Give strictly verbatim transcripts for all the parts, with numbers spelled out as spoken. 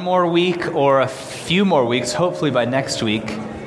more week or a few more weeks, hopefully by next week,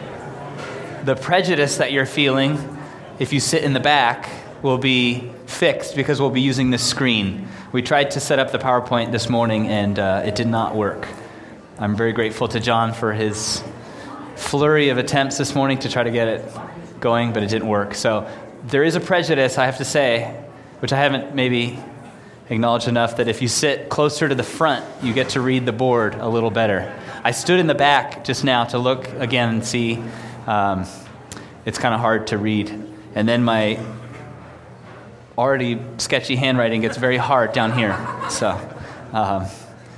the prejudice that you're feeling if you sit in the back will be fixed because we'll be using this screen. We tried to set up the PowerPoint this morning and uh, it did not work. I'm very grateful to John for his flurry of attempts this morning to try to get it going, but it didn't work. So there is a prejudice, I have to say, which I haven't maybe acknowledged enough, that if you sit closer to the front, you get to read the board a little better. I stood in the back just now to look again and see. Um, it's kind of hard to read. And then my already sketchy handwriting gets very hard down here. So um,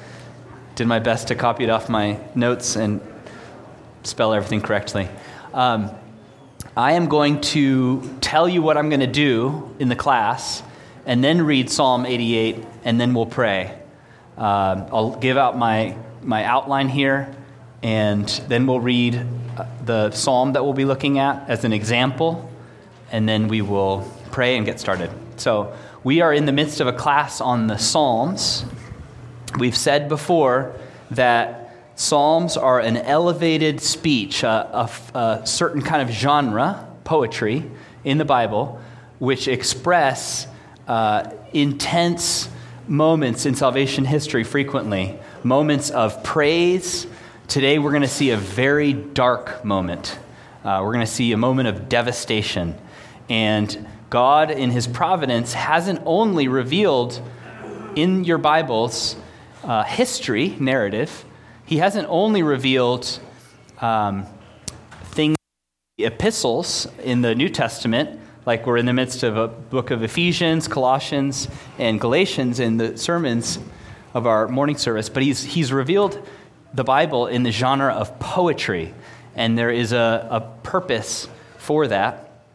did my best to copy it off my notes and spell everything correctly. Um, I am going to tell you what I'm going to do in the class, and then read Psalm eighty-eight, and then we'll pray. Uh, I'll give out my my outline here, and then we'll read the psalm that we'll be looking at as an example, and then we will pray and get started. So we are in the midst of a class on the Psalms. We've said before that Psalms are an elevated speech, a, a, a certain kind of genre, poetry, in the Bible, which express Uh, intense moments in salvation history frequently, moments of praise. Today we're going to see a very dark moment. Uh, we're going to see a moment of devastation. And God, in his providence, hasn't only revealed in your Bible's uh, history narrative, he hasn't only revealed um, things, epistles in the New Testament, like we're in the midst of a book of Ephesians, Colossians, and Galatians in the sermons of our morning service, but he's he's revealed the Bible in the genre of poetry, and there is a, a purpose for that.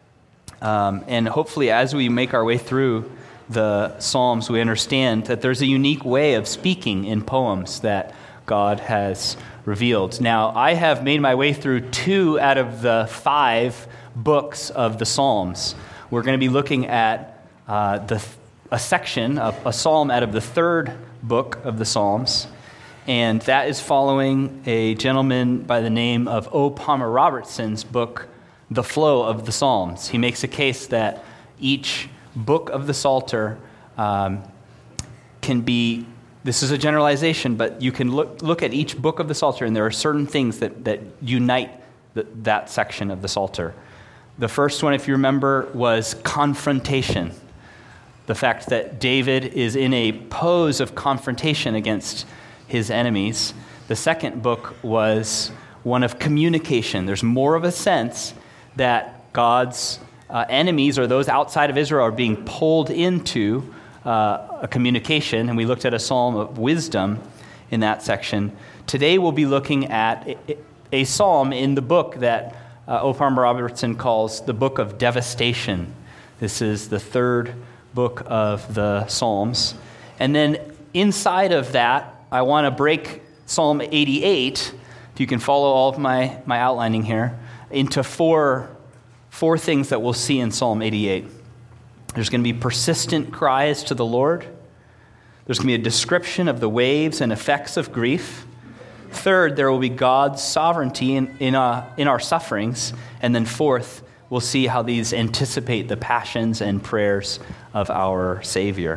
Um, and hopefully as we make our way through the Psalms, we understand that there's a unique way of speaking in poems that God has revealed. Now, I have made my way through two out of the five books of the Psalms. We're going to be looking at uh, the a section, a, a psalm out of the third book of the Psalms, and that is following a gentleman by the name of O. Palmer Robertson's book, The Flow of the Psalms. He makes a case that each book of the Psalter um, can be, this is a generalization, but you can look look at each book of the Psalter, and there are certain things that, that unite the, that section of the Psalter. The first one, if you remember, was confrontation. The fact that David is in a pose of confrontation against his enemies. The second book was one of communication. There's more of a sense that God's uh, enemies, or those outside of Israel, are being pulled into uh, a communication, and we looked at a psalm of wisdom in that section. Today we'll be looking at a, a psalm in the book that Uh, O. Palmer Robertson calls the book of devastation. This is the third book of the Psalms. And then inside of that, I want to break Psalm eighty-eight, if you can follow all of my, my outlining here, into four, four things that we'll see in Psalm eighty-eight. There's going to be persistent cries to the Lord. There's going to be a description of the waves and effects of grief. Third, there will be God's sovereignty in in, uh, in our sufferings. And then fourth, we'll see how these anticipate the passions and prayers of our Savior.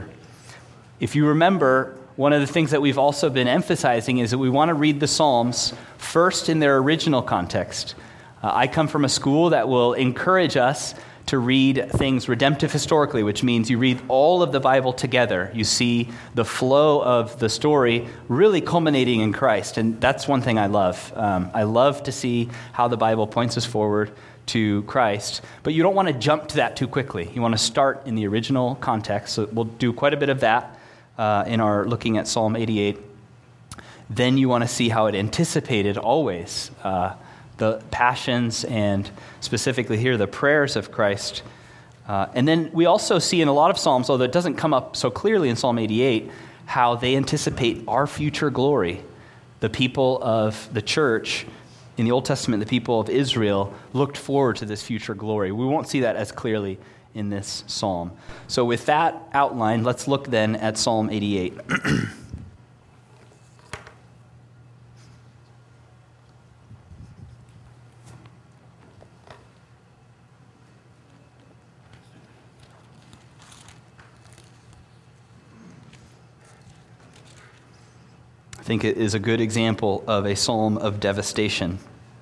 If you remember, one of the things that we've also been emphasizing is that we want to read the Psalms first in their original context. Uh, I come from a school that will encourage us to read things redemptive historically, which means you read all of the Bible together. You see the flow of the story really culminating in Christ, and that's one thing I love. Um, I love to see how the Bible points us forward to Christ, but you don't want to jump to that too quickly. You want to start in the original context, so we'll do quite a bit of that uh, in our looking at Psalm eighty-eight. Then you want to see how it anticipated always uh, the passions, and specifically here, the prayers of Christ. Uh, and then we also see in a lot of Psalms, although it doesn't come up so clearly in Psalm eighty-eight, how they anticipate our future glory. The people of the church in the Old Testament, the people of Israel, looked forward to this future glory. We won't see that as clearly in this psalm. So with that outline, let's look then at Psalm eighty-eight. think it is a good example of a psalm of devastation.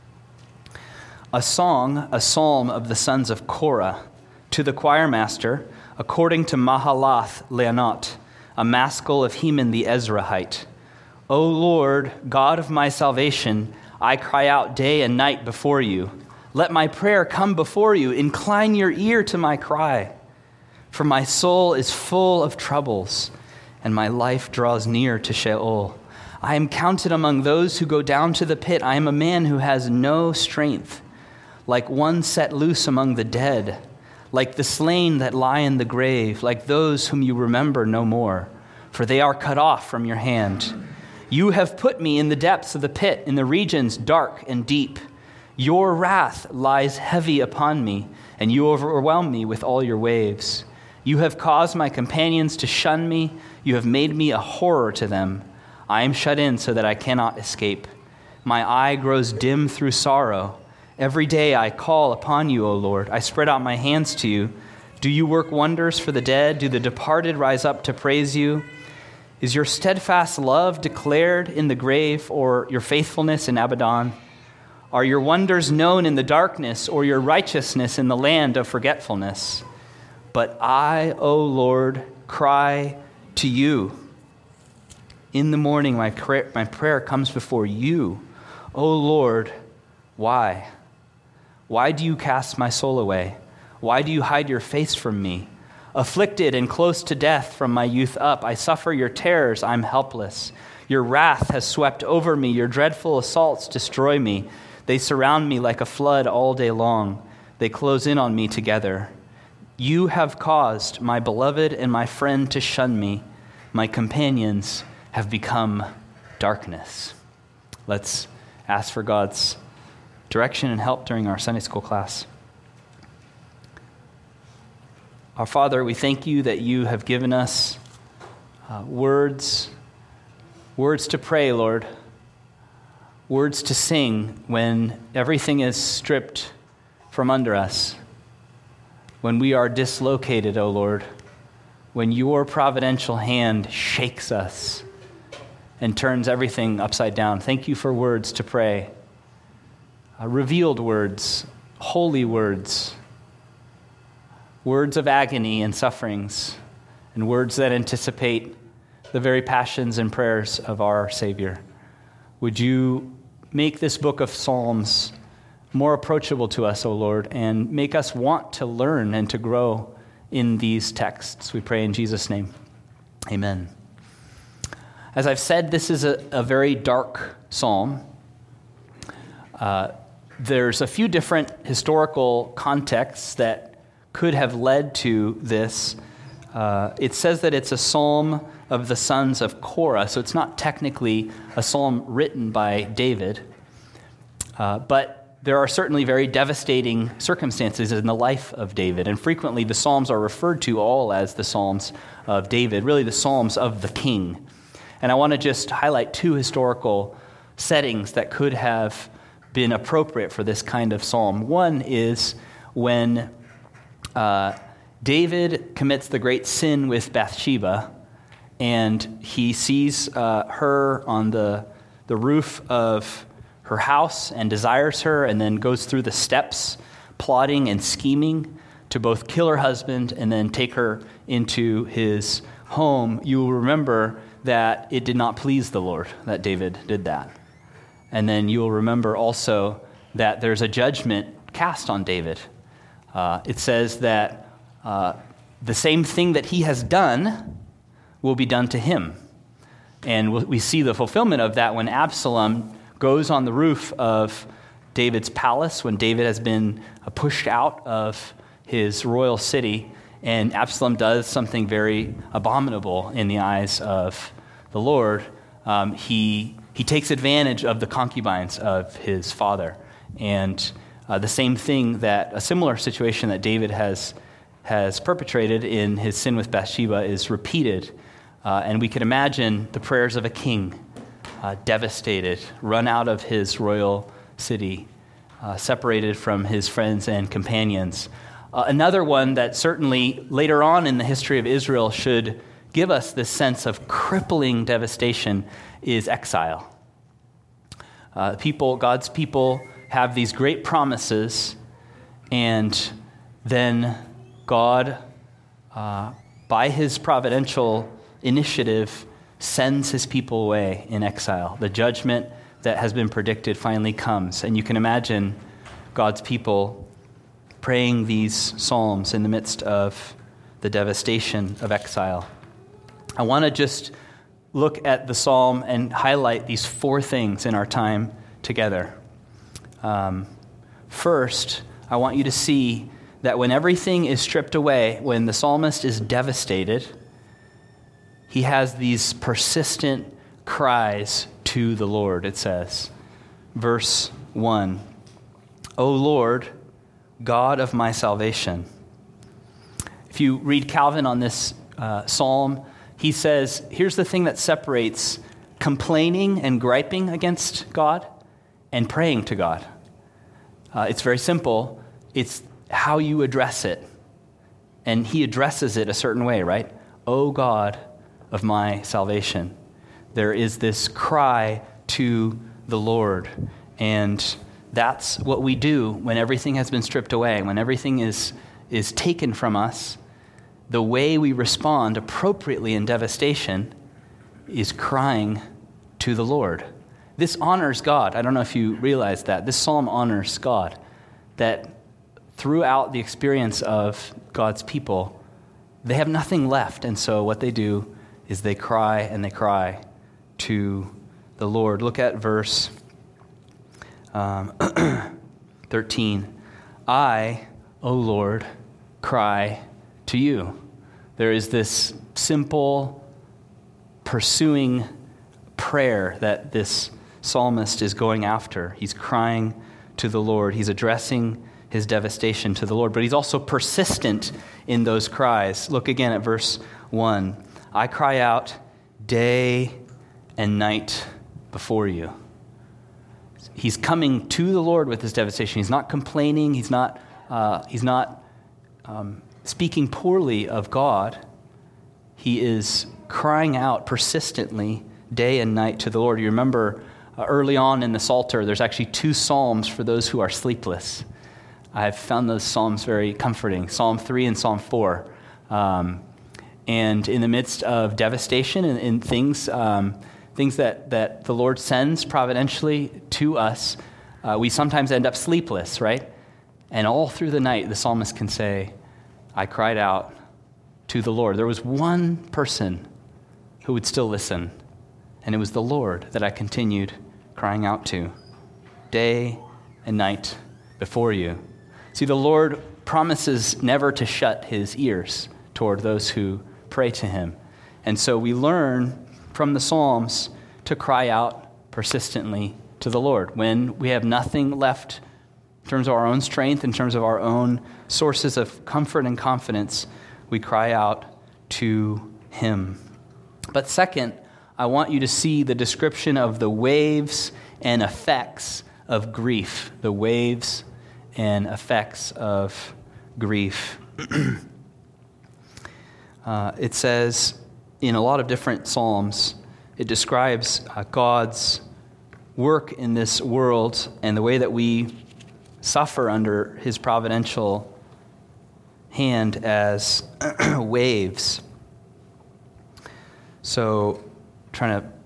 A song, a psalm of the sons of Korah, to the choir master, according to Mahalath Leanot, a maskil of Heman the Ezrahite. O Lord, God of my salvation, I cry out day and night before you. Let my prayer come before you. Incline your ear to my cry. For my soul is full of troubles, and my life draws near to Sheol. I am counted among those who go down to the pit. I am a man who has no strength, like one set loose among the dead, like the slain that lie in the grave, like those whom you remember no more, for they are cut off from your hand. You have put me in the depths of the pit, in the regions dark and deep. Your wrath lies heavy upon me, and you overwhelm me with all your waves. You have caused my companions to shun me. You have made me a horror to them. I am shut in so that I cannot escape. My eye grows dim through sorrow. Every day I call upon you, O Lord. I spread out my hands to you. Do you work wonders for the dead? Do the departed rise up to praise you? Is your steadfast love declared in the grave, or your faithfulness in Abaddon? Are your wonders known in the darkness, or your righteousness in the land of forgetfulness? But I, O Lord, cry to you. In the morning my prayer, my prayer comes before you. O Lord, why? Why do you cast my soul away? Why do you hide your face from me? Afflicted and close to death from my youth up, I suffer your terrors, I'm helpless. Your wrath has swept over me, your dreadful assaults destroy me. They surround me like a flood all day long. They close in on me together. You have caused my beloved and my friend to shun me. My companions have become darkness. Let's ask for God's direction and help during our Sunday school class. Our Father, we thank you that you have given us uh, words, words to pray, Lord, words to sing when everything is stripped from under us, when we are dislocated, O Lord, when your providential hand shakes us and turns everything upside down. Thank you for words to pray, uh, revealed words, holy words, words of agony and sufferings, and words that anticipate the very passions and prayers of our Savior. Would you make this book of Psalms more approachable to us, O Lord, and make us want to learn and to grow in these texts. We pray in Jesus' name. Amen. As I've said, this is a, a very dark psalm. Uh, there's a few different historical contexts that could have led to this. Uh, it says that it's a psalm of the sons of Korah, so it's not technically a psalm written by David, uh, but there are certainly very devastating circumstances in the life of David, and frequently the Psalms are referred to all as the Psalms of David, really the Psalms of the king. And I want to just highlight two historical settings that could have been appropriate for this kind of psalm. One is when uh, David commits the great sin with Bathsheba, and he sees uh, her on the, the roof of her house and desires her, and then goes through the steps, plotting and scheming to both kill her husband and then take her into his home. You will remember that it did not please the Lord that David did that. And then you will remember also that there's a judgment cast on David. Uh, it says that uh, the same thing that he has done will be done to him. And we see the fulfillment of that when Absalom goes on the roof of David's palace, when David has been pushed out of his royal city, and Absalom does something very abominable in the eyes of the Lord. Um, he he takes advantage of the concubines of his father, and uh, the same thing that a similar situation that David has has perpetrated in his sin with Bathsheba is repeated, uh, and we can imagine the prayers of a king. Uh, devastated, run out of his royal city, uh, separated from his friends and companions. Uh, another one that certainly later on in the history of Israel should give us this sense of crippling devastation is exile. Uh, people, God's people have these great promises, and then God, uh, by his providential initiative, sends his people away in exile. The judgment that has been predicted finally comes. And you can imagine God's people praying these psalms in the midst of the devastation of exile. I want to just look at the psalm and highlight these four things in our time together. Um, first, I want you to see that when everything is stripped away, when the psalmist is devastated, he has these persistent cries to the Lord, it says. Verse one, O Lord, God of my salvation. If you read Calvin on this uh, psalm, he says, here's the thing that separates complaining and griping against God and praying to God. Uh, it's very simple. It's how you address it. And he addresses it a certain way, right? O God of my salvation. There is this cry to the Lord. And that's what we do when everything has been stripped away, when everything is, is taken from us. The way we respond appropriately in devastation is crying to the Lord. This honors God. I don't know if you realize that. This psalm honors God, that throughout the experience of God's people, they have nothing left. And so what they do is they cry and they cry to the Lord. Look at verse um, thirteen. I, O Lord, cry to you. There is this simple, pursuing prayer that this psalmist is going after. He's crying to the Lord. He's addressing his devastation to the Lord, but he's also persistent in those cries. Look again at verse one. I cry out day and night before you. He's coming to the Lord with his devastation. He's not complaining. He's not, uh, he's not um, speaking poorly of God. He is crying out persistently day and night to the Lord. You remember uh, early on in the Psalter, there's actually two psalms for those who are sleepless. I've found those psalms very comforting, Psalm three and Psalm four. Um, and in the midst of devastation and, and things um, things that, that the Lord sends providentially to us, uh, we sometimes end up sleepless, right? And all through the night, the psalmist can say, I cried out to the Lord. There was one person who would still listen, and it was the Lord that I continued crying out to day and night before you. See, the Lord promises never to shut his ears toward those who pray to him. And so we learn from the Psalms to cry out persistently to the Lord. When we have nothing left in terms of our own strength, in terms of our own sources of comfort and confidence, we cry out to him. But second, I want you to see the description of the waves and effects of grief. The waves and effects of grief. uh, it says in a lot of different psalms, it describes uh, God's work in this world and the way that we suffer under his providential hand as waves. So, trying to,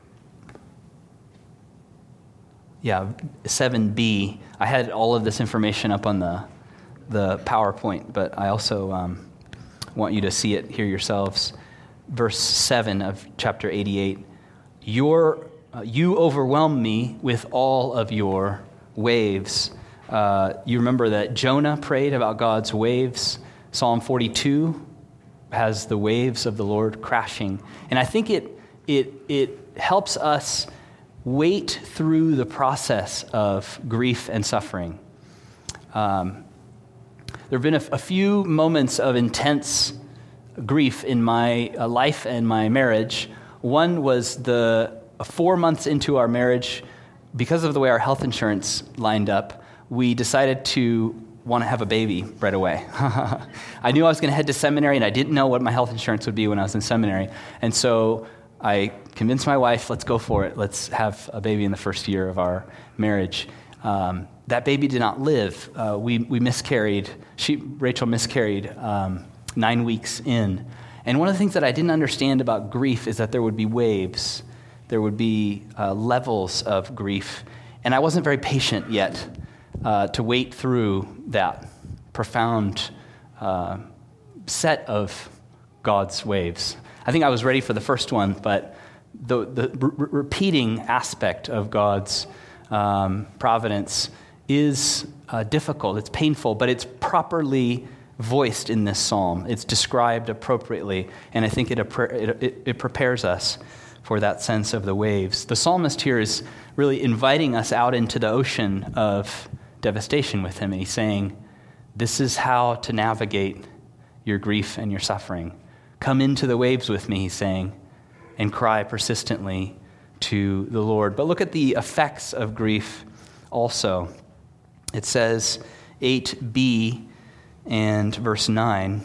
yeah, seven b. I had all of this information up on the the PowerPoint, but I also um, want you to see it here yourselves. Verse seven of chapter eighty-eight. Your, uh, you overwhelm me with all of your waves. Uh, you remember that Jonah prayed about God's waves. Psalm forty-two has the waves of the Lord crashing. And I think it it it helps us wait through the process of grief and suffering. Um, there have been a, a few moments of intense grief in my uh, life and my marriage. One was the uh, four months into our marriage, because of the way our health insurance lined up, we decided to want to have a baby right away. I knew I was going to head to seminary, and I didn't know what my health insurance would be when I was in seminary. And so I convinced my wife, let's go for it. Let's have a baby in the first year of our marriage. Um, that baby did not live. Uh, we we miscarried. She Rachel miscarried um, nine weeks in. And one of the things that I didn't understand about grief is that there would be waves. There would be uh, levels of grief. And I wasn't very patient yet uh, to wait through that profound uh, set of God's waves. I think I was ready for the first one, but the, the re- repeating aspect of God's um, providence is uh, difficult. It's painful, but it's properly voiced in this psalm. It's described appropriately, and I think it, it, it prepares us for that sense of the waves. The psalmist here is really inviting us out into the ocean of devastation with him, and he's saying, this is how to navigate your grief and your suffering. Come into the waves with me, he's saying, and cry persistently to the Lord. But look at the effects of grief also. It says eight b and verse nine,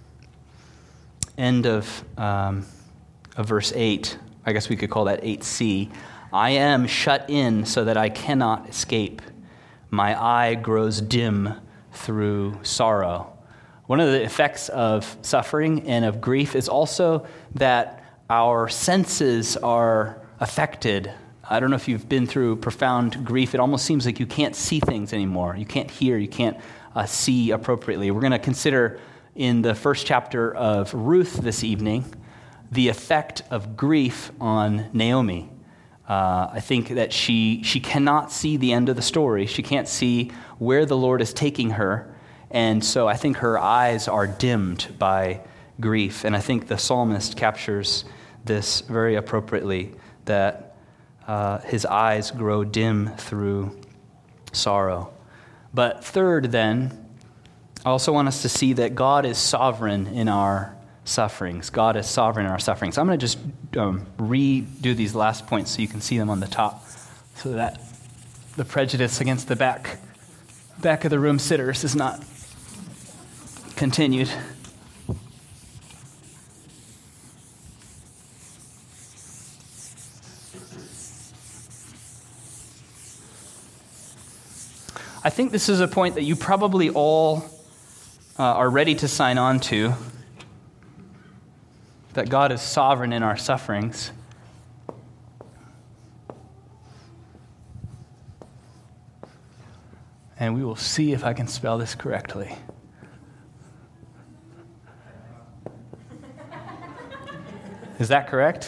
end of, um, of verse eight, I guess we could call that eight c. I am shut in so that I cannot escape. My eye grows dim through sorrow. One of the effects of suffering and of grief is also that our senses are affected. I don't know if you've been through profound grief. It almost seems like you can't see things anymore. You can't hear, you can't uh, see appropriately. We're going to consider in the first chapter of Ruth this evening the effect of grief on Naomi. Uh, I think that she she cannot see the end of the story. She can't see where the Lord is taking her. And so I think her eyes are dimmed by grief. And I think the psalmist captures this very appropriately, that uh, his eyes grow dim through sorrow. But third, then, I also want us to see that God is sovereign in our sufferings. God is sovereign in our sufferings. I'm going to just um, redo these last points so you can see them on the top, so that the prejudice against the back, back of the room sitters is not continued. I think this is a point that you probably all uh, are ready to sign on to, that God is sovereign in our sufferings. And we will see if I can spell this correctly. Is that correct?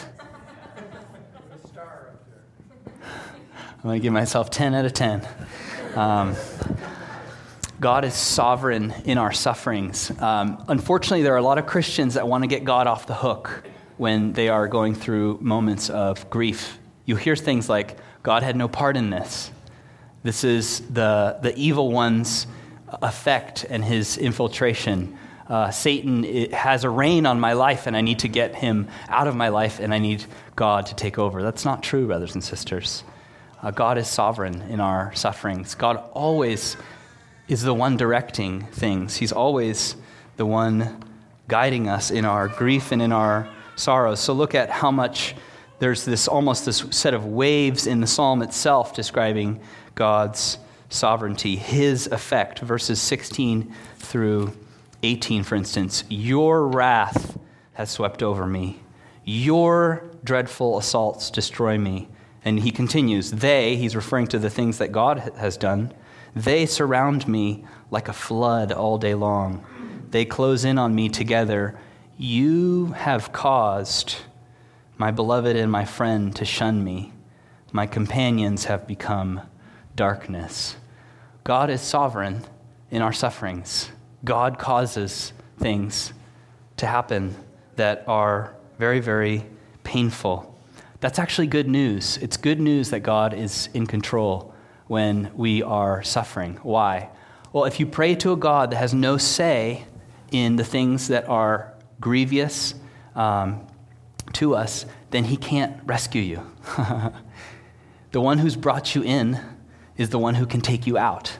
I'm going to give myself ten out of ten. Um, God is sovereign in our sufferings. Um, unfortunately, there are a lot of Christians that want to get God off the hook when they are going through moments of grief. You hear things like, God had no part in this. This is the, the evil one's effect and his infiltration. Uh, Satan it has a reign on my life, and I need to get him out of my life, and I need God to take over. That's not true, brothers and sisters. Uh, God is sovereign in our sufferings. God always is the one directing things. He's always the one guiding us in our grief and in our sorrows. So look at how much there's this almost this set of waves in the psalm itself describing God's sovereignty, his effect. Verses sixteen through eighteen, for instance. Your wrath has swept over me. Your dreadful assaults destroy me. And he continues, they, he's referring to the things that God has done, they surround me like a flood all day long. They close in on me together. You have caused my beloved and my friend to shun me. My companions have become darkness. God is sovereign in our sufferings. God causes things to happen that are very, very painful. That's actually good news. It's good news that God is in control when we are suffering. Why? Well, if you pray to a God that has no say in the things that are grievous um, to us, then he can't rescue you. The one who's brought you in is the one who can take you out.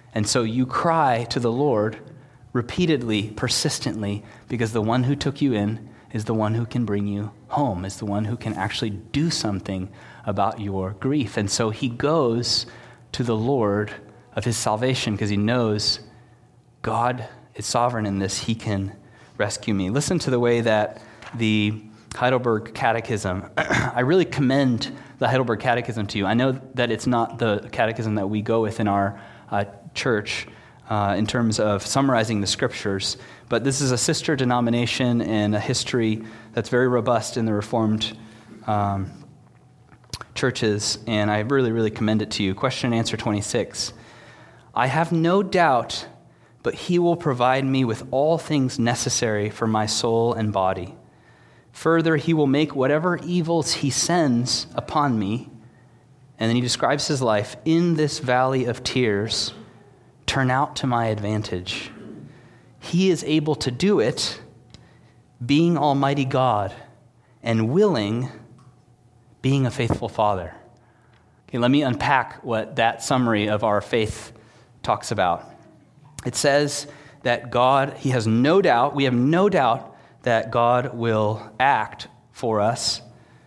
And so you cry to the Lord repeatedly, persistently, because the one who took you in is the one who can bring you home, is the one who can actually do something about your grief. And so he goes to the Lord of his salvation because he knows God is sovereign in this. He can rescue me. Listen to the way that the Heidelberg Catechism, I really commend the Heidelberg Catechism to you. I know that it's not the catechism that we go with in our uh, church uh, in terms of summarizing the scriptures, but this is a sister denomination and a history that's very robust in the Reformed um, churches, and I really, really commend it to you. Question and answer twenty-six. I have no doubt, but he will provide me with all things necessary for my soul and body. Further, he will make whatever evils he sends upon me, and then he describes his life, in this valley of tears, turn out to my advantage. He is able to do it, being Almighty God, and willing, being a faithful Father. Okay, let me unpack what that summary of our faith talks about. It says that God, he has no doubt, we have no doubt that God will act for us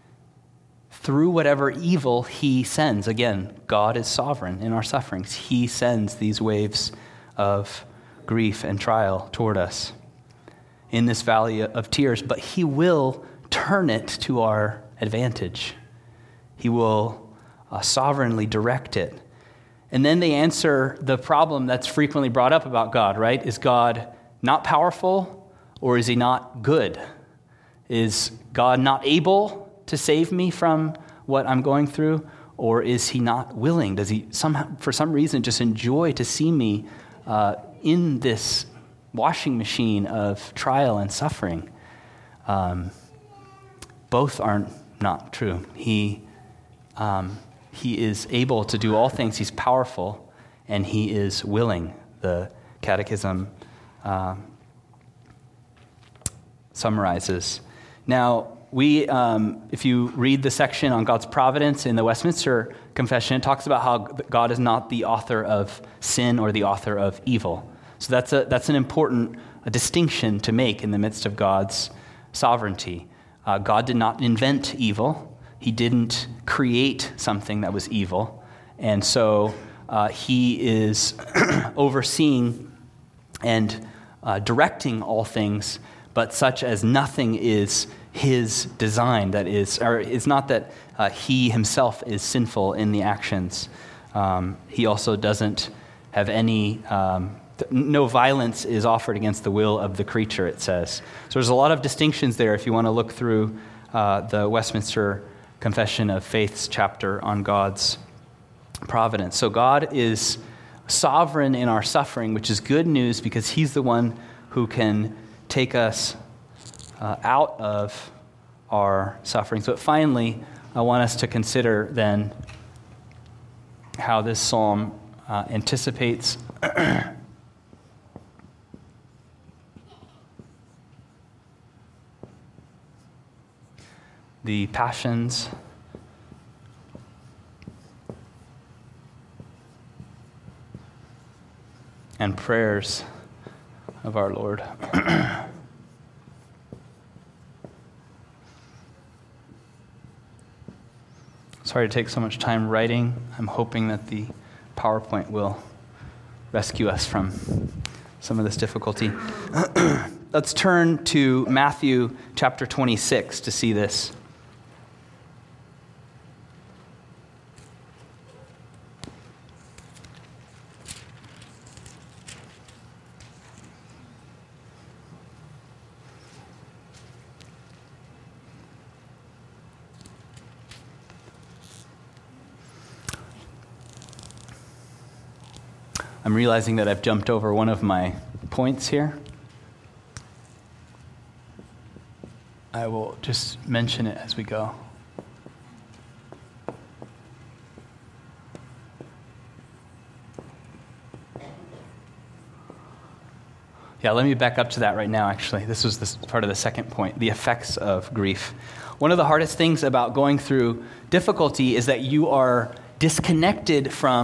through whatever evil he sends. Again, God is sovereign in our sufferings. He sends these waves of grief and trial toward us in this valley of tears, but he will turn it to our advantage. He will uh, sovereignly direct it. And then they answer the problem that's frequently brought up about God, right? Is God not powerful, or is he not good? Is God not able to save me from what I'm going through, or is he not willing? Does he somehow, for some reason, just enjoy to see me uh, in this washing machine of trial and suffering? Um, both are not true. He um, he is able to do all things. He's powerful, and he is willing. The Catechism uh, summarizes. Now, we, um, if you read the section on God's providence in the Westminster Confession, it talks about how God is not the author of sin or the author of evil. So that's a that's an important a distinction to make in the midst of God's sovereignty. Uh, God did not invent evil. He didn't create something that was evil. And so uh, he is overseeing and uh, directing all things, but such as nothing is his design. That is, or it's not that uh, he himself is sinful in the actions. Um, he also doesn't have any, um, th- no violence is offered against the will of the creature, it says. So there's a lot of distinctions there if you want to look through uh, the Westminster Confession of Faith's chapter on God's providence. So God is sovereign in our suffering, which is good news because he's the one who can take us uh, out of our suffering. So finally, I want us to consider then how this psalm uh, anticipates the passions and prayers of our Lord. Sorry to take so much time writing. I'm hoping that the PowerPoint will rescue us from some of this difficulty. Let's turn to Matthew chapter twenty-six to see this. I'm realizing that I've jumped over one of my points here. I will just mention it as we go. Yeah, let me back up to that right now, actually. This was this part of the second point, the effects of grief. One of the hardest things about going through difficulty is that you are disconnected from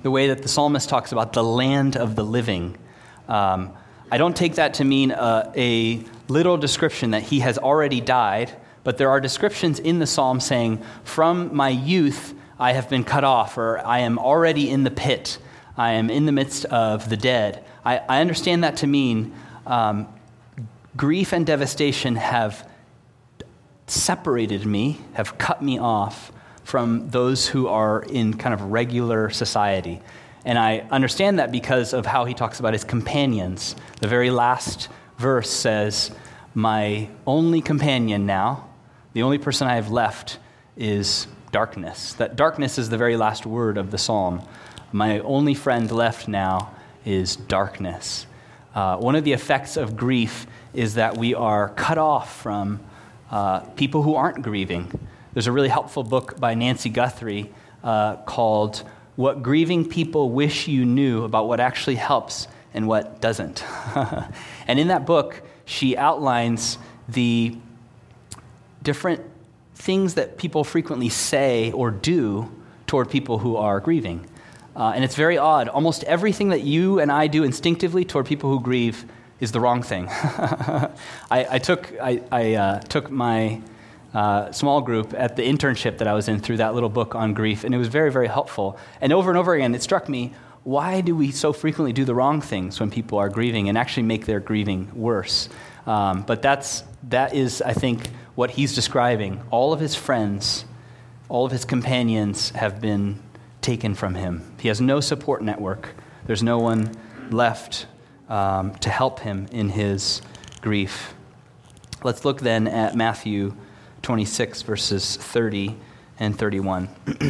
the way that the psalmist talks about the land of the living. Um, I don't take that to mean a, a literal description that he has already died, but there are descriptions in the psalm saying, from my youth I have been cut off, or I am already in the pit. I am in the midst of the dead. I, I understand that to mean um, grief and devastation have separated me, have cut me off from those who are in kind of regular society. And I understand that because of how he talks about his companions. The very last verse says, my only companion now, the only person I have left is darkness. That darkness is the very last word of the psalm. My only friend left now is darkness. Uh, one of the effects of grief is that we are cut off from uh, people who aren't grieving. There's a really helpful book by Nancy Guthrie uh, called What Grieving People Wish You Knew About What Actually Helps and What Doesn't. And in that book, she outlines the different things that people frequently say or do toward people who are grieving. Uh, and it's very odd. Almost everything that you and I do instinctively toward people who grieve is the wrong thing. I, I took I, I uh, took my uh, small group at the internship that I was in through that little book on grief, and it was very, very helpful. And over and over again, it struck me, why do we so frequently do the wrong things when people are grieving and actually make their grieving worse? Um, but that's that is, I think, what he's describing. All of his friends, all of his companions have been taken from him. He has no support network. There's no one left um, to help him in his grief. Let's look then at Matthew twenty-six, verses thirty and thirty-one.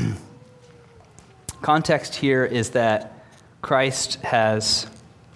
Context here is that Christ has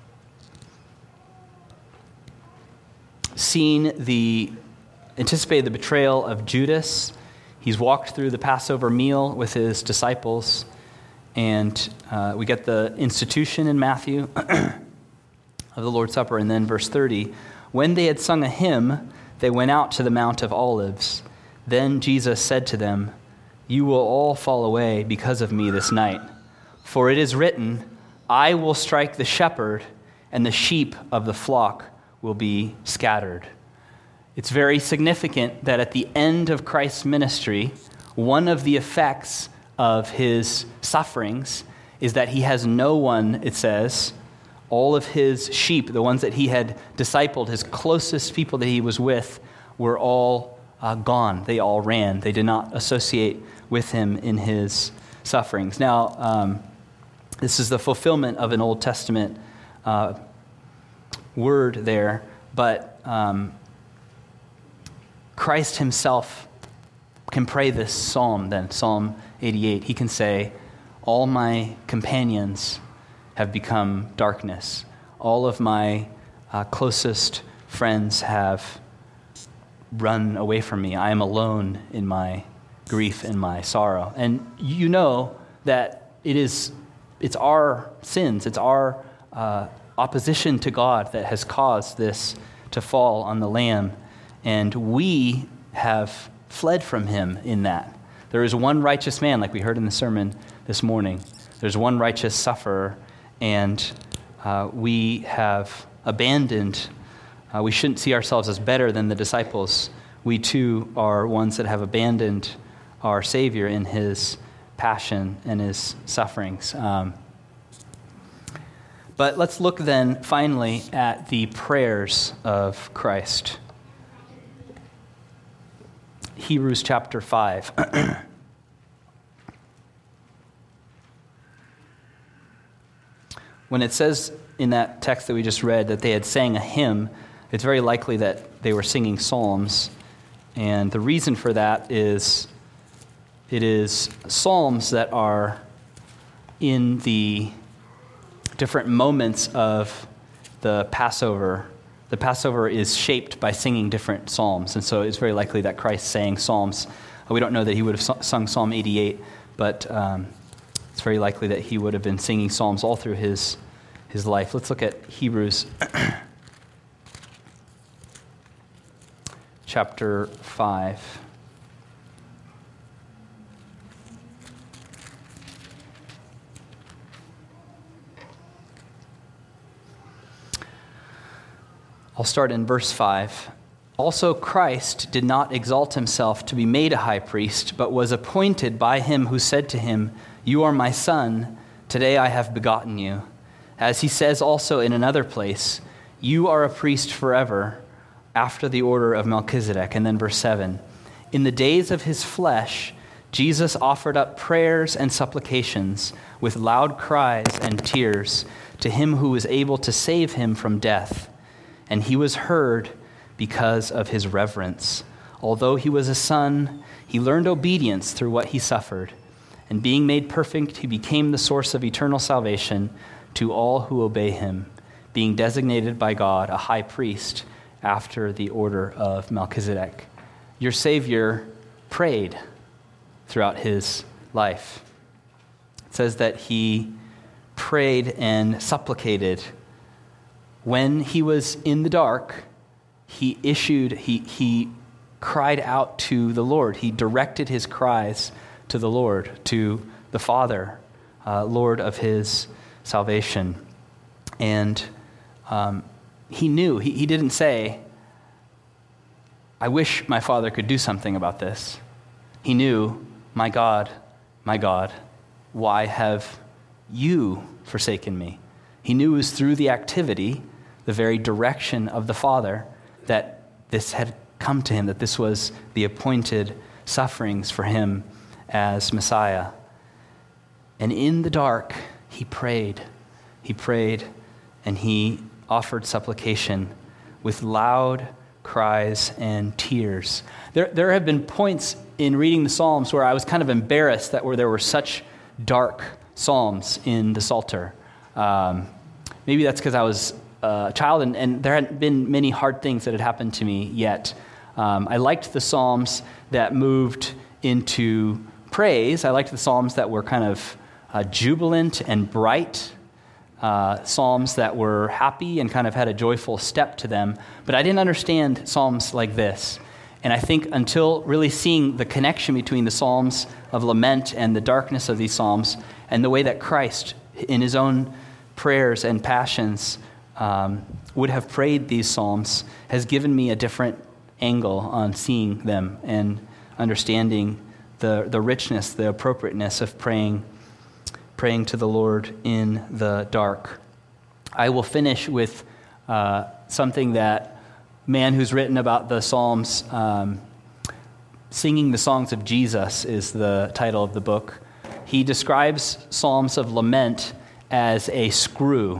seen the, anticipated the betrayal of Judas. He's walked through the Passover meal with his disciples, and uh, we get the institution in Matthew of the Lord's Supper. And then verse thirty, when they had sung a hymn, they went out to the Mount of Olives. Then Jesus said to them, you will all fall away because of me this night. For it is written, I will strike the shepherd, and the sheep of the flock will be scattered. It's very significant that at the end of Christ's ministry, one of the effects of his sufferings is that he has no one, it says, all of his sheep, the ones that he had discipled, his closest people that he was with, were all uh, gone. They all ran. They did not associate with him in his sufferings. Now, um, this is the fulfillment of an Old Testament uh, word there, but um, Christ himself can pray this psalm then, Psalm eighty-eight. He can say, all my companions have become darkness. All of my uh, closest friends have run away from me. I am alone in my grief and my sorrow. And you know that it is, it's our sins, it's our uh, opposition to God that has caused this to fall on the Lamb. And we have fled from him in that. There is one righteous man, like we heard in the sermon this morning. There's one righteous sufferer, and uh, we have abandoned. Uh, we shouldn't see ourselves as better than the disciples. We too are ones that have abandoned our Savior in his passion and his sufferings. Um, but let's look then finally at the prayers of Christ. Hebrews chapter five. When it says in that text that we just read that they had sang a hymn, it's very likely that they were singing psalms. And the reason for that is it is psalms that are in the different moments of the Passover. The Passover is shaped by singing different psalms, and so it's very likely that Christ sang psalms. We don't know that he would have sung Psalm eighty-eight, but um, it's very likely that he would have been singing psalms all through his, his life. Let's look at Hebrews chapter five. I'll start in verse five. Also Christ did not exalt himself to be made a high priest, but was appointed by him who said to him, "You are my son, today I have begotten you." As he says also in another place, "You are a priest forever, after the order of Melchizedek." And then verse seven, "In the days of his flesh, Jesus offered up prayers and supplications with loud cries and tears to him who was able to save him from death. And he was heard because of his reverence. Although he was a son, he learned obedience through what he suffered. And being made perfect, he became the source of eternal salvation to all who obey him, being designated by God a high priest after the order of Melchizedek." Your Savior prayed throughout his life. It says that he prayed and supplicated. When he was in the dark, he issued, he, he cried out to the Lord. He directed his cries to the Lord, to the Father, uh, Lord of his salvation. And um, he knew, he, he didn't say, "I wish my Father could do something about this." He knew, "My God, my God, why have you forsaken me?" He knew it was through the activity, the very direction of the Father, that this had come to him, that this was the appointed sufferings for him as Messiah. And in the dark, he prayed. He prayed and he offered supplication with loud cries and tears. There, there have been points in reading the Psalms where I was kind of embarrassed that where there were such dark psalms in the Psalter. Um, maybe that's because I was a child and, and there hadn't been many hard things that had happened to me yet. Um, I liked the Psalms that moved into praise. I liked the Psalms that were kind of uh, jubilant and bright. Uh, Psalms that were happy and kind of had a joyful step to them. But I didn't understand Psalms like this. And I think until really seeing the connection between the Psalms of lament and the darkness of these Psalms and the way that Christ, in his own prayers and passions, um, would have prayed these Psalms, has given me a different angle on seeing them and understanding the, the richness, the appropriateness of praying praying to the Lord in the dark. I will finish with uh, something that man who's written about the Psalms, um, Singing the Songs of Jesus is the title of the book. He describes Psalms of lament as a screw.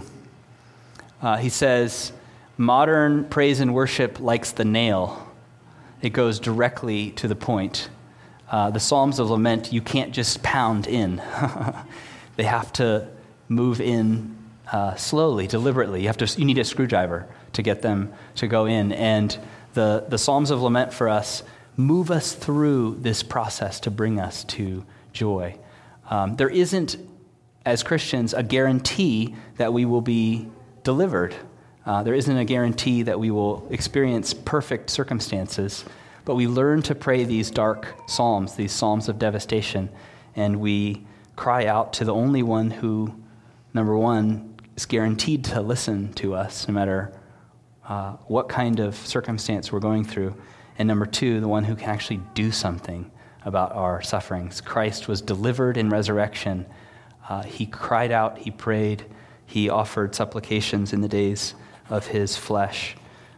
Uh, he says, modern praise and worship likes the nail. It goes directly to the point. Uh, the Psalms of lament, you can't just pound in. They have to move in uh, slowly, deliberately. You have to. You need a screwdriver to get them to go in. And the, the Psalms of Lament for us move us through this process to bring us to joy. Um, there isn't, as Christians, a guarantee that we will be delivered. Uh, there isn't a guarantee that we will experience perfect circumstances. But we learn to pray these dark psalms, these psalms of devastation, and we cry out to the only one who, number one, is guaranteed to listen to us no matter uh, what kind of circumstance we're going through. And number two, the one who can actually do something about our sufferings. Christ was delivered in resurrection. Uh, he cried out, he prayed, he offered supplications in the days of his flesh.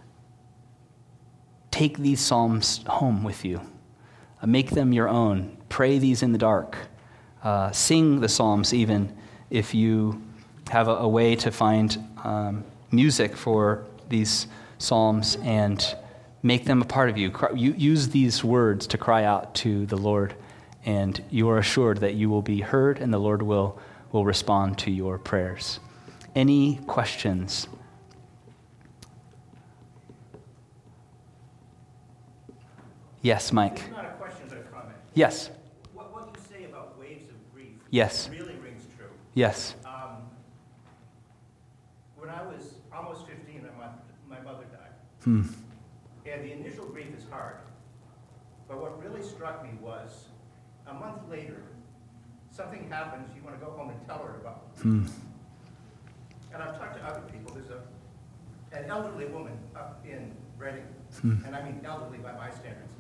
Take these psalms home with you. Uh, make them your own. Pray these in the dark. Uh, sing the psalms even if you have a, a way to find um, music for these psalms and make them a part of you. Cry, you. Use these words to cry out to the Lord, and you are assured that you will be heard and the Lord will, will respond to your prayers. Any questions? Yes, Mike. It's not a question, but a comment. Yes. What, what you say about waves of grief Yes. really rings true. Yes. Um, when I was almost fifteen, my, my mother died. Hmm. And the initial grief is hard. But what really struck me was, a month later, something happens you want to go home and tell her about. Hmm. And I've talked to other people. There's a, an elderly woman up in Reading, Hmm. and I mean elderly by my standards,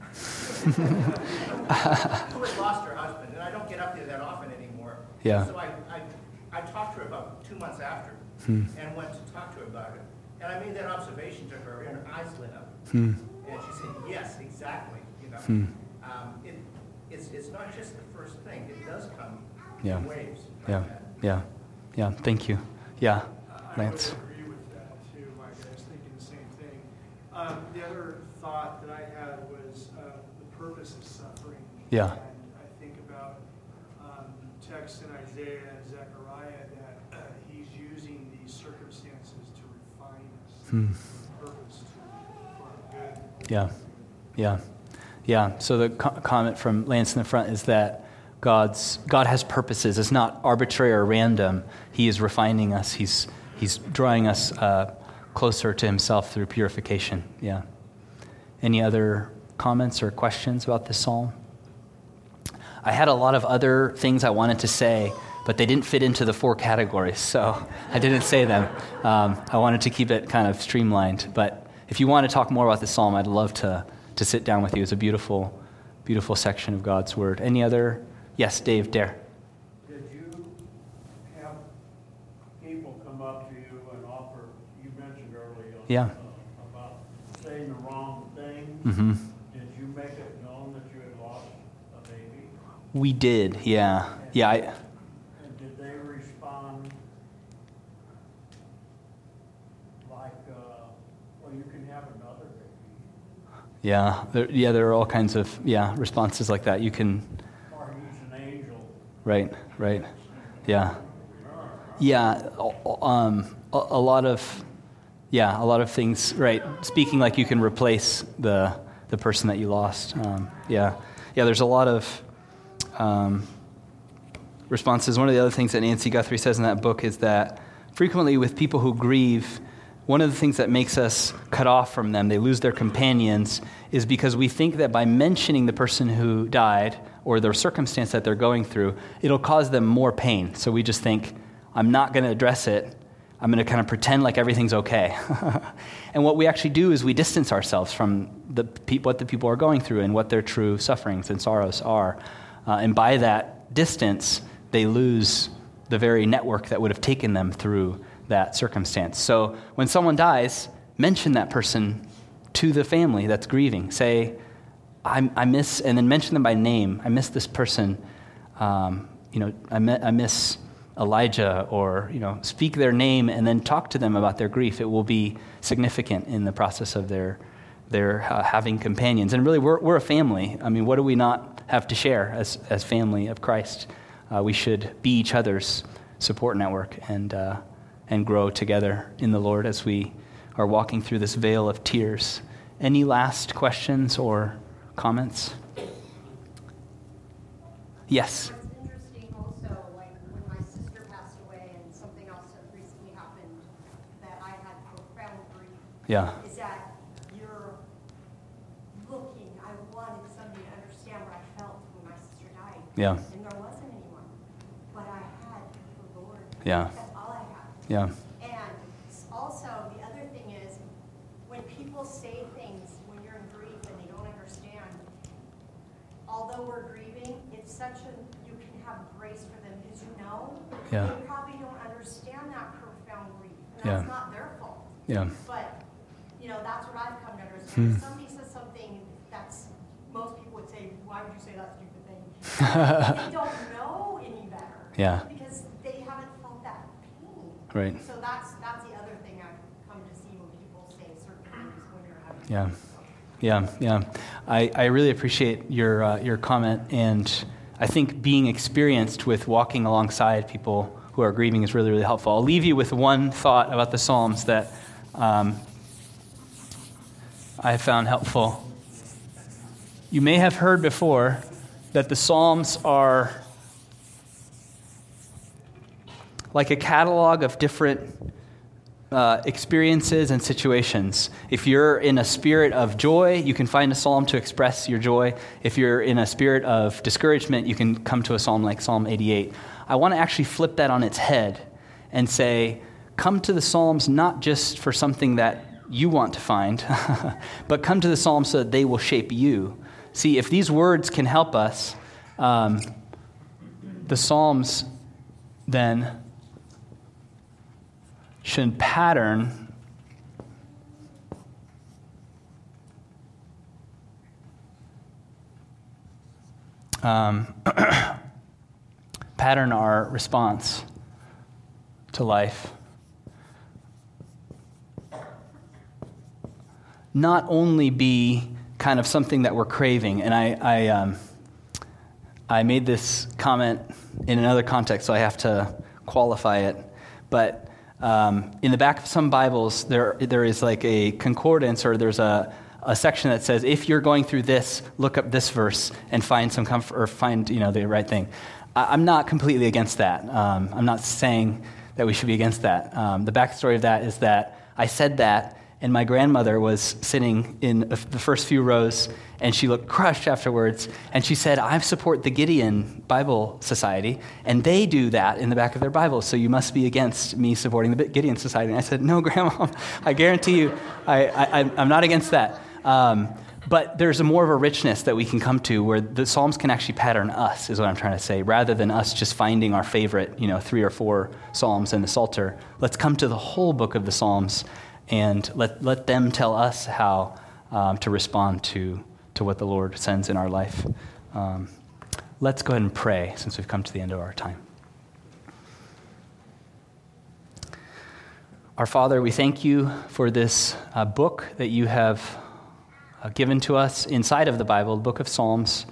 who had lost her husband, and I don't get up there that often anymore. Yeah. So I, I, I talked to her about two months after, Hmm. and went to talk to her about it. And I made that observation to her, and her eyes lit up. Hmm. And she said, yes, exactly. You know, Hmm. um, it, it's, it's not just the first thing. It does come Yeah. in waves. Like Yeah. that. Yeah. Yeah. Thank you. Yeah. I would Lance. agree with that too, Mike. I was thinking the same thing. Um, the other thought that I had was uh, the purpose of suffering. Yeah. And I think about um, texts in Isaiah and Zechariah that uh, he's using these circumstances to refine us. Hmm. Purpose to, for our good. Yeah. Yeah. Yeah. So the co- comment from Lance in the front is that God's God has purposes. It's not arbitrary or random. He is refining us. He's He's drawing us uh, closer to Himself through purification. Yeah. Any other comments or questions about this psalm? I had a lot of other things I wanted to say, but they didn't fit into the four categories, so I didn't say them. Um, I wanted to keep it kind of streamlined. But if you want to talk more about this psalm, I'd love to to sit down with you. It's a beautiful, beautiful section of God's Word. Any other? Yes, Dave, dare. Did you have people come up to you and offer, you mentioned earlier Yeah. uh, about saying the wrong thing? Mm-hmm. Did you make it known that you had lost a baby? We did, yeah. Yeah, I, And did they respond like, uh, well, you can have another baby? yeah, there, yeah, there are all kinds of, yeah, responses like that. You can, Or he's an angel? right, right, yeah. Yeah, um, a, a lot of, yeah, a lot of things, right. Speaking like you can replace the the person that you lost. Um, yeah, yeah, there's a lot of um, responses. One of the other things that Nancy Guthrie says in that book is that frequently with people who grieve, one of the things that makes us cut off from them, they lose their companions, is because we think that by mentioning the person who died or the circumstance that they're going through, it'll cause them more pain. So we just think, I'm not going to address it. I'm going to kind of pretend like everything's okay. And what we actually do is we distance ourselves from the pe- what the people are going through and what their true sufferings and sorrows are. Uh, and by that distance, they lose the very network that would have taken them through that circumstance. So when someone dies, mention that person to the family that's grieving. Say, I, I miss, and then mention them by name. I miss this person. Um, you know, I, me, I miss Elijah, or, you know, speak their name and then talk to them about their grief. It will be significant in the process of their their uh, having companions. And really, we're we're a family. I mean, what do we not have to share as as family of Christ? Uh, we should be each other's support network and uh, and grow together in the Lord as we are walking through this vale of tears. Any last questions or comments? Yes. What's interesting also, like when my sister passed away and something else that recently happened that I had profound grief, Yeah. is that you're looking, I wanted somebody to understand what I felt when my sister died. Yeah. And there wasn't anyone. But I had the Lord. Yeah. That's all I had. Yeah. And also, the other thing is, when people say things when you're in grief and they don't understand, although we're grieving, it's such a, you can have grace for them because you know Yeah. they probably don't understand that profound grief. And Yeah. that's not their fault. Yeah. But, you know, that's what I've come to understand. Hmm. If somebody says something that's, most people would say, why would you say that stupid thing? They don't know any better. Yeah. Because they haven't felt that pain. Right. So that's that's the other thing I've come to see when people say certain things when you're having. Yeah. Yeah, yeah. I, I really appreciate your uh, your comment, and I think being experienced with walking alongside people who are grieving is really, really helpful. I'll leave you with one thought about the Psalms that um, I found helpful. You may have heard before that the Psalms are like a catalog of different Uh, experiences and situations. If you're in a spirit of joy, you can find a psalm to express your joy. If you're in a spirit of discouragement, you can come to a psalm like Psalm eighty-eight. I want to actually flip that on its head and say, come to the Psalms not just for something that you want to find, but come to the Psalms so that they will shape you. See, if these words can help us, um, the Psalms then should pattern um, pattern our response to life. Not only be kind of something that we're craving, and I I, um, I made this comment in another context, so I have to qualify it, but um, in the back of some Bibles, there there is like a concordance, or there's a, a section that says, if you're going through this, look up this verse and find some comfort, or find, you know, the right thing. I, I'm not completely against that. Um, I'm not saying that we should be against that. Um, the backstory of that is that I said that, and my grandmother was sitting in the first few rows, and she looked crushed afterwards, and she said, I support the Gideon Bible Society, and they do that in the back of their Bible, so you must be against me supporting the Gideon Society. And I said, no, Grandma, I guarantee you, I, I, I'm not against that. Um, but there's a more of a richness that we can come to where the Psalms can actually pattern us, is what I'm trying to say, rather than us just finding our favorite, you know, three or four Psalms in the Psalter. Let's come to the whole book of the Psalms and let, let them tell us how um, to respond to, to what the Lord sends in our life. Um, let's go ahead and pray since we've come to the end of our time. Our Father, we thank you for this uh, book that you have uh, given to us inside of the Bible, the book of Psalms.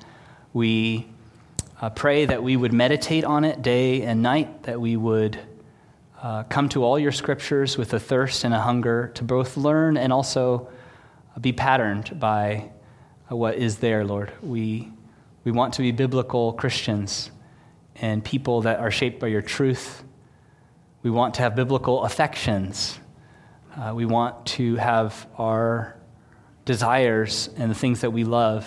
We uh, pray that we would meditate on it day and night, that we would Uh, come to all your scriptures with a thirst and a hunger to both learn and also be patterned by uh, what is there, Lord. We we want to be biblical Christians and people that are shaped by your truth. We want to have biblical affections. Uh, we want to have our desires and the things that we love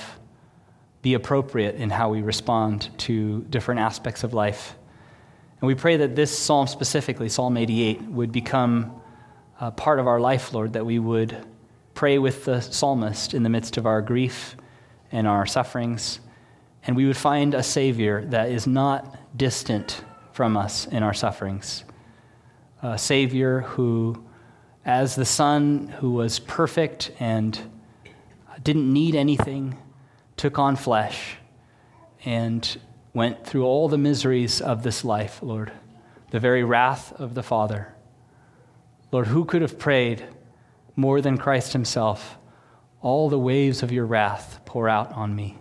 be appropriate in how we respond to different aspects of life. And we pray that this psalm specifically, Psalm eighty-eight, would become a part of our life, Lord, that we would pray with the psalmist in the midst of our grief and our sufferings, and we would find a Savior that is not distant from us in our sufferings. A Savior who, as the Son who was perfect and didn't need anything, took on flesh and went through all the miseries of this life, Lord, the very wrath of the Father. Lord, who could have prayed more than Christ himself, all the waves of your wrath pour out on me?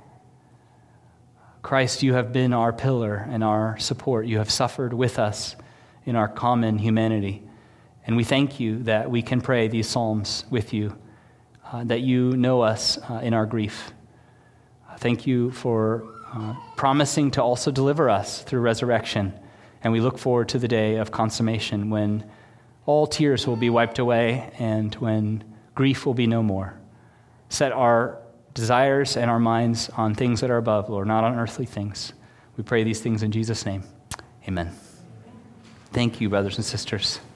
Christ, you have been our pillar and our support. You have suffered with us in our common humanity. And we thank you that we can pray these psalms with you, uh, that you know us uh, in our grief. Thank you for Uh, promising to also deliver us through resurrection. And we look forward to the day of consummation when all tears will be wiped away and when grief will be no more. Set our desires and our minds on things that are above, Lord, not on earthly things. We pray these things in Jesus' name. Amen. Thank you, brothers and sisters.